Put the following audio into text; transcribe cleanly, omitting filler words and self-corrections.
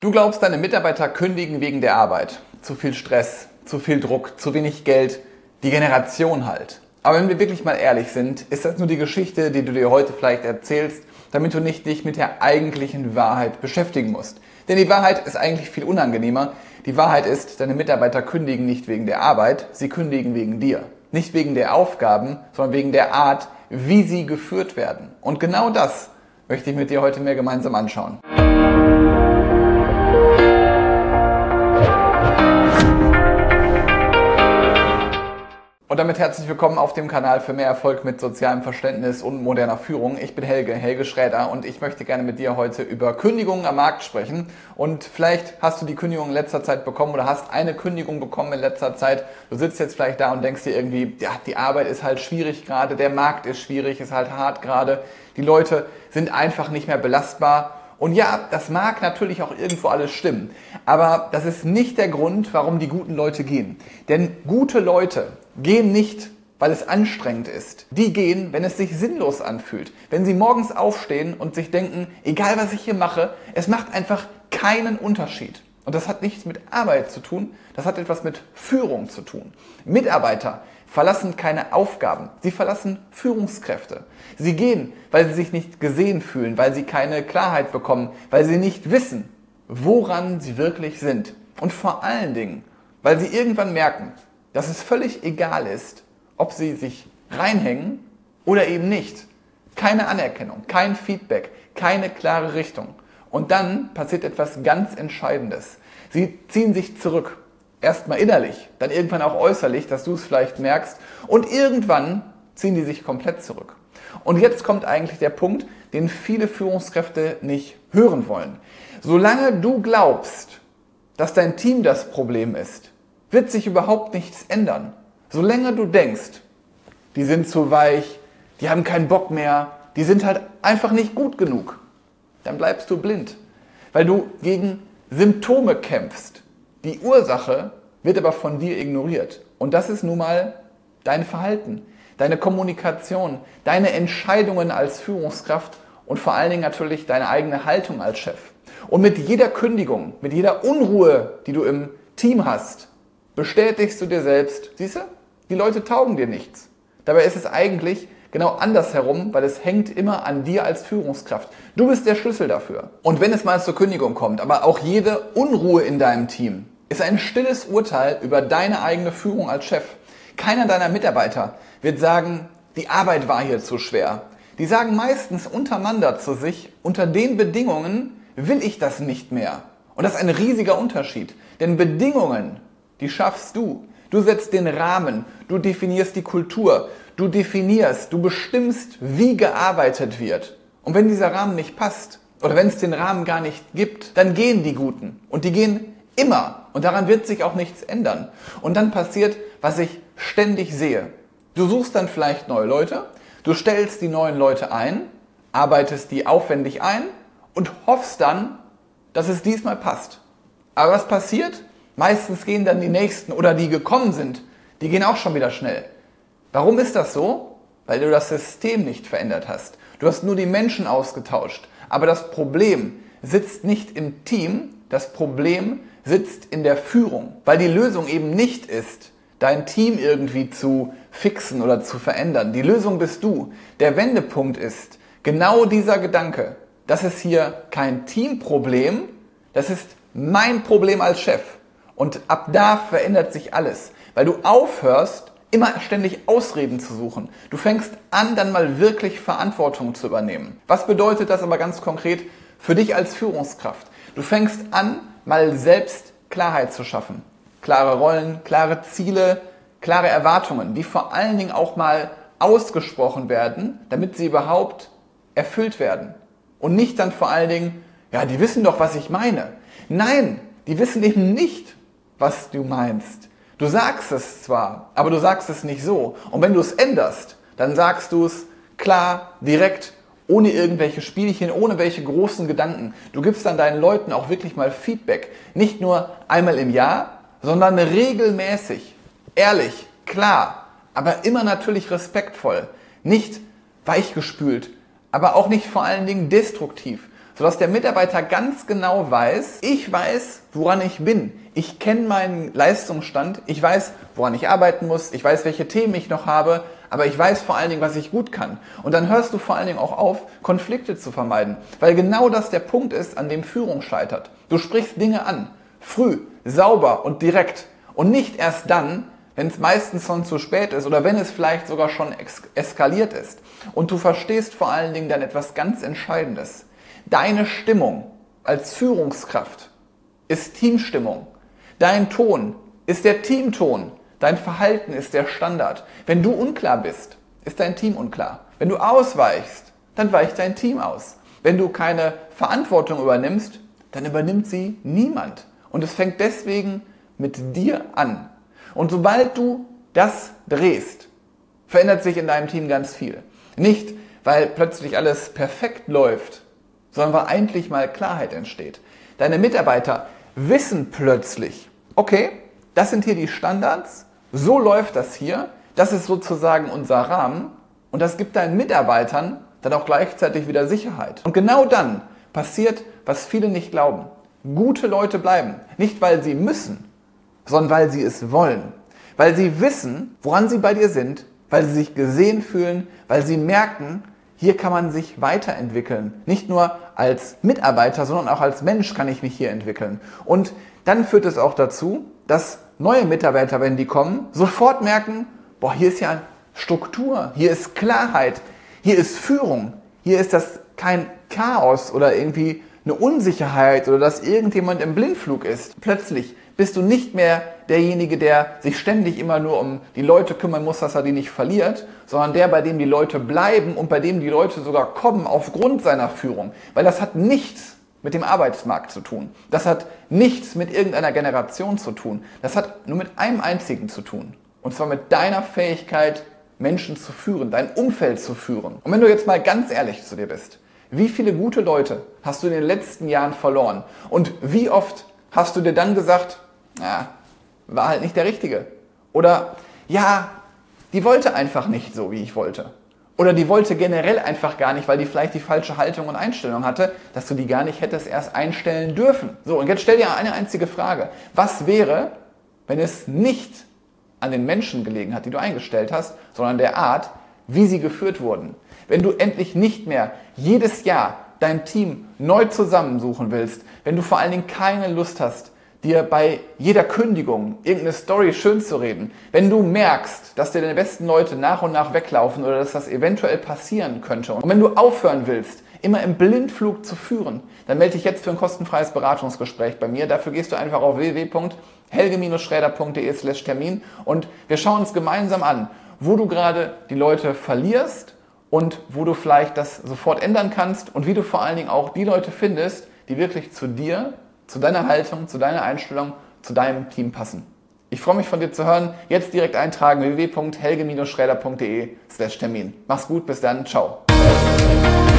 Du glaubst, deine Mitarbeiter kündigen wegen der Arbeit. Zu viel Stress, zu viel Druck, zu wenig Geld, die Generation halt. Aber wenn wir wirklich mal ehrlich sind, ist das nur die Geschichte, die du dir heute vielleicht erzählst, damit du nicht dich mit der eigentlichen Wahrheit beschäftigen musst. Denn die Wahrheit ist eigentlich viel unangenehmer. Die Wahrheit ist, deine Mitarbeiter kündigen nicht wegen der Arbeit, sie kündigen wegen dir. Nicht wegen der Aufgaben, sondern wegen der Art, wie sie geführt werden. Und genau das möchte ich mit dir heute mehr gemeinsam anschauen. Und damit herzlich willkommen auf dem Kanal für mehr Erfolg mit sozialem Verständnis und moderner Führung. Ich bin Helge Schräder und ich möchte gerne mit dir heute über Kündigungen am Markt sprechen. Und vielleicht hast du die Kündigung in letzter Zeit bekommen oder hast eine Kündigung bekommen in letzter Zeit. Du sitzt jetzt vielleicht da und denkst dir irgendwie, ja, die Arbeit ist halt schwierig gerade, der Markt ist schwierig, ist halt hart gerade. Die Leute sind einfach nicht mehr belastbar. Und ja, das mag natürlich auch irgendwo alles stimmen, aber das ist nicht der Grund, warum die guten Leute gehen. Denn gute Leute gehen nicht, weil es anstrengend ist. Die gehen, wenn es sich sinnlos anfühlt. Wenn sie morgens aufstehen und sich denken, egal was ich hier mache, es macht einfach keinen Unterschied. Und das hat nichts mit Arbeit zu tun, das hat etwas mit Führung zu tun. Mitarbeiter verlassen keine Aufgaben, sie verlassen Führungskräfte. Sie gehen, weil sie sich nicht gesehen fühlen, weil sie keine Klarheit bekommen, weil sie nicht wissen, woran sie wirklich sind. Und vor allen Dingen, weil sie irgendwann merken, dass es völlig egal ist, ob sie sich reinhängen oder eben nicht. Keine Anerkennung, kein Feedback, keine klare Richtung. Und dann passiert etwas ganz Entscheidendes. Sie ziehen sich zurück. Erstmal innerlich, dann irgendwann auch äußerlich, dass du es vielleicht merkst. Und irgendwann ziehen die sich komplett zurück. Und jetzt kommt eigentlich der Punkt, den viele Führungskräfte nicht hören wollen. Solange du glaubst, dass dein Team das Problem ist, wird sich überhaupt nichts ändern. Solange du denkst, die sind zu weich, die haben keinen Bock mehr, die sind halt einfach nicht gut genug, dann bleibst du blind, weil du gegen Symptome kämpfst. Die Ursache wird aber von dir ignoriert. Und das ist nun mal dein Verhalten, deine Kommunikation, deine Entscheidungen als Führungskraft und vor allen Dingen natürlich deine eigene Haltung als Chef. Und mit jeder Kündigung, mit jeder Unruhe, die du im Team hast, bestätigst du dir selbst, siehst du, die Leute taugen dir nichts. Dabei ist es eigentlich genau andersherum, weil es hängt immer an dir als Führungskraft. Du bist der Schlüssel dafür. Und wenn es mal zur Kündigung kommt, aber auch jede Unruhe in deinem Team, ist ein stilles Urteil über deine eigene Führung als Chef. Keiner deiner Mitarbeiter wird sagen, die Arbeit war hier zu schwer. Die sagen meistens untereinander zu sich, unter den Bedingungen will ich das nicht mehr. Und das ist ein riesiger Unterschied. Denn Bedingungen, die schaffst du. Du setzt den Rahmen, du definierst die Kultur, du definierst, du bestimmst, wie gearbeitet wird. Und wenn dieser Rahmen nicht passt oder wenn es den Rahmen gar nicht gibt, dann gehen die Guten. Und die gehen immer. Und daran wird sich auch nichts ändern. Und dann passiert, was ich ständig sehe. Du suchst dann vielleicht neue Leute, du stellst die neuen Leute ein, arbeitest die aufwendig ein und hoffst dann, dass es diesmal passt. Aber was passiert? Meistens gehen dann die Nächsten oder die gekommen sind, die gehen auch schon wieder schnell. Warum ist das so? Weil du das System nicht verändert hast. Du hast nur die Menschen ausgetauscht. Aber das Problem sitzt nicht im Team, das Problem sitzt in der Führung. Weil die Lösung eben nicht ist, dein Team irgendwie zu fixen oder zu verändern. Die Lösung bist du. Der Wendepunkt ist genau dieser Gedanke. Das ist hier kein Teamproblem, das ist mein Problem als Chef. Und ab da verändert sich alles, weil du aufhörst, immer ständig Ausreden zu suchen. Du fängst an, dann mal wirklich Verantwortung zu übernehmen. Was bedeutet das aber ganz konkret für dich als Führungskraft? Du fängst an, mal selbst Klarheit zu schaffen. Klare Rollen, klare Ziele, klare Erwartungen, die vor allen Dingen auch mal ausgesprochen werden, damit sie überhaupt erfüllt werden. Und nicht dann vor allen Dingen, ja, die wissen doch, was ich meine. Nein, die wissen eben nicht, was du meinst. Du sagst es zwar, aber du sagst es nicht so. Und wenn du es änderst, dann sagst du es klar, direkt, ohne irgendwelche Spielchen, ohne welche großen Gedanken. Du gibst dann deinen Leuten auch wirklich mal Feedback. Nicht nur einmal im Jahr, sondern regelmäßig. Ehrlich, klar, aber immer natürlich respektvoll. Nicht weichgespült, aber auch nicht vor allen Dingen destruktiv. sodass der Mitarbeiter ganz genau weiß, ich weiß, woran ich bin. Ich kenne meinen Leistungsstand, ich weiß, woran ich arbeiten muss, ich weiß, welche Themen ich noch habe, aber ich weiß vor allen Dingen, was ich gut kann. Und dann hörst du vor allen Dingen auch auf, Konflikte zu vermeiden, weil genau das der Punkt ist, an dem Führung scheitert. Du sprichst Dinge an, früh, sauber und direkt und nicht erst dann, wenn es meistens schon zu spät ist oder wenn es vielleicht sogar schon eskaliert ist. Und du verstehst vor allen Dingen dann etwas ganz Entscheidendes. Deine Stimmung als Führungskraft ist Teamstimmung. Dein Ton ist der Teamton. Dein Verhalten ist der Standard. Wenn du unklar bist, ist dein Team unklar. Wenn du ausweichst, dann weicht dein Team aus. Wenn du keine Verantwortung übernimmst, dann übernimmt sie niemand. Und es fängt deswegen mit dir an. Und sobald du das drehst, verändert sich in deinem Team ganz viel. Nicht, weil plötzlich alles perfekt läuft, sondern weil endlich mal Klarheit entsteht. Deine Mitarbeiter wissen plötzlich, okay, das sind hier die Standards, so läuft das hier, das ist sozusagen unser Rahmen und das gibt deinen Mitarbeitern dann auch gleichzeitig wieder Sicherheit. Und genau dann passiert, was viele nicht glauben. Gute Leute bleiben, nicht weil sie müssen, sondern weil sie es wollen. Weil sie wissen, woran sie bei dir sind, weil sie sich gesehen fühlen, weil sie merken, hier kann man sich weiterentwickeln. Nicht nur als Mitarbeiter, sondern auch als Mensch kann ich mich hier entwickeln. Und dann führt es auch dazu, dass neue Mitarbeiter, wenn die kommen, sofort merken, boah, hier ist ja Struktur, hier ist Klarheit, hier ist Führung, hier ist das kein Chaos oder irgendwie eine Unsicherheit oder dass irgendjemand im Blindflug ist. Plötzlich bist du nicht mehr derjenige, der sich ständig immer nur um die Leute kümmern muss, dass er die nicht verliert, sondern der, bei dem die Leute bleiben und bei dem die Leute sogar kommen aufgrund seiner Führung. Weil das hat nichts mit dem Arbeitsmarkt zu tun. Das hat nichts mit irgendeiner Generation zu tun. Das hat nur mit einem einzigen zu tun. Und zwar mit deiner Fähigkeit, Menschen zu führen, dein Umfeld zu führen. Und wenn du jetzt mal ganz ehrlich zu dir bist, wie viele gute Leute hast du in den letzten Jahren verloren? Und wie oft hast du dir dann gesagt, ja, war halt nicht der Richtige? Oder, ja, die wollte einfach nicht so, wie ich wollte. Oder die wollte generell einfach gar nicht, weil die vielleicht die falsche Haltung und Einstellung hatte, dass du die gar nicht hättest erst einstellen dürfen. So, und jetzt stell dir eine einzige Frage. Was wäre, wenn es nicht an den Menschen gelegen hat, die du eingestellt hast, sondern der Art, wie sie geführt wurden? Wenn du endlich nicht mehr jedes Jahr dein Team neu zusammensuchen willst, wenn du vor allen Dingen keine Lust hast, dir bei jeder Kündigung irgendeine Story schön zu reden, wenn du merkst, dass dir deine besten Leute nach und nach weglaufen oder dass das eventuell passieren könnte und wenn du aufhören willst, immer im Blindflug zu führen, dann melde dich jetzt für ein kostenfreies Beratungsgespräch bei mir. Dafür gehst du einfach auf www.helge-schräder.de/Termin und wir schauen uns gemeinsam an, wo du gerade die Leute verlierst und wo du vielleicht das sofort ändern kannst und wie du vor allen Dingen auch die Leute findest, die wirklich zu dir, zu deiner Haltung, zu deiner Einstellung, zu deinem Team passen. Ich freue mich von dir zu hören. Jetzt direkt eintragen www.helge-schräder.de/Termin. Mach's gut, bis dann, ciao.